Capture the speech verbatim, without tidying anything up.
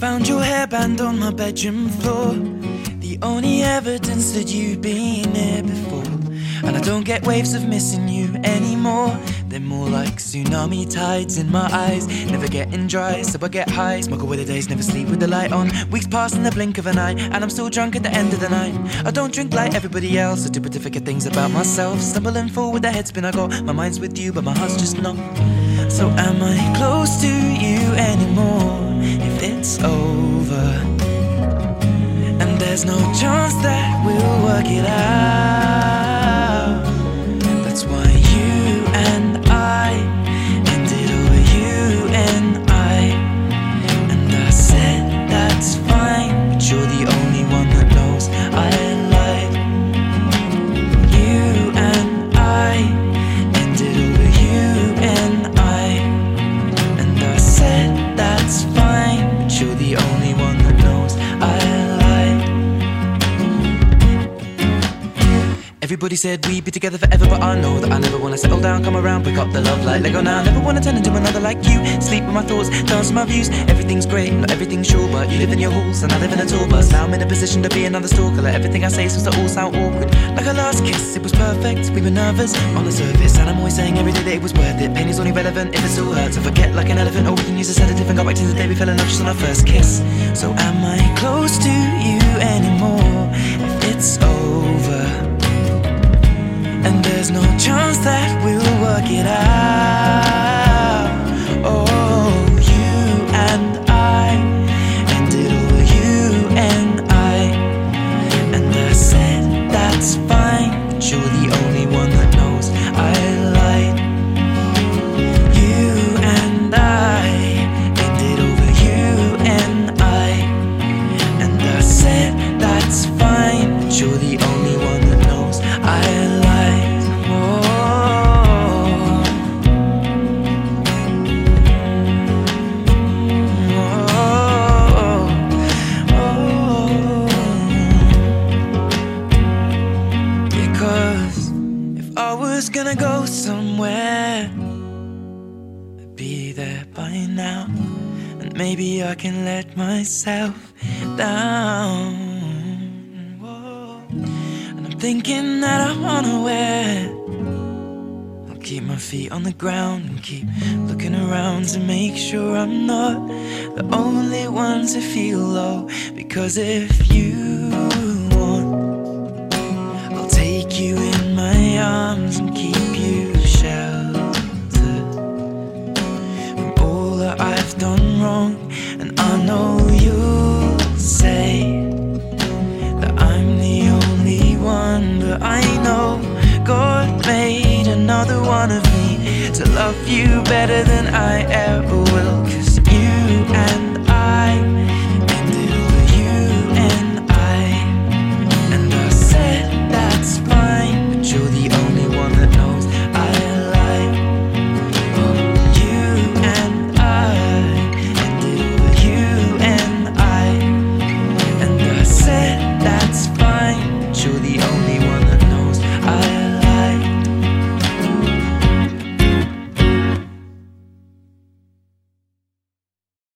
Found your hairband on my bedroom floor, the only evidence that you've been here before. And I don't get waves of missing you anymore. They're more like tsunami tides in my eyes, never getting dry, so I get high. Smoke away the days, never sleep with the light on. Weeks pass in the blink of an eye, and I'm still drunk at the end of the night. I don't drink like everybody else, I do but to forget things about myself. Stumbling forward, the head spin, I go, my mind's with you, but my heart's just not. So am I close to you anymore if it's over? And there's no chance that we'll work it out. That's why you and I ended over you and I. And I said that's fine, but you're the only one that knows I lied. You and I ended over you and I. And I said that's fine, but you're the only one that knows I lied. Everybody said we'd be together forever, but I know that I never wanna settle down, come around, pick up the love like Lego now. Never wanna turn into another like you, sleep with my thoughts, dance with my views. Everything's great, not everything's sure, but you live in your halls and I live in a tour bus. Now I'm in a position to be another stalker, like everything I say seems to all sound awkward. Like our last kiss, it was perfect, we were nervous on the surface, and I'm always saying every day that it was worth it. Pain is only relevant if it still hurts. I forget like an elephant, oh we can use a sedative and go back to the day we fell in love just on our first kiss. So am I close to you anymore if it's over? And there's no chance that we'll work it out. Oh, you and I ended over you and I. And I said that's fine, but you're the only one that knows I lied. You and I ended over you and I. And I said that's fine, but you're the only one that knows I lied. I was gonna go somewhere, I'd be there by now. And maybe I can let myself down. Whoa. And I'm thinking that I'm unaware. I'll keep my feet on the ground and keep looking around to make sure I'm not the only one to feel low. Because if you want, I'll take you in my arms and keep you sheltered from all that I've done wrong. And I know you'll say that I'm the only one, but I know God made another one of me to love you better than I ever will. 'Cause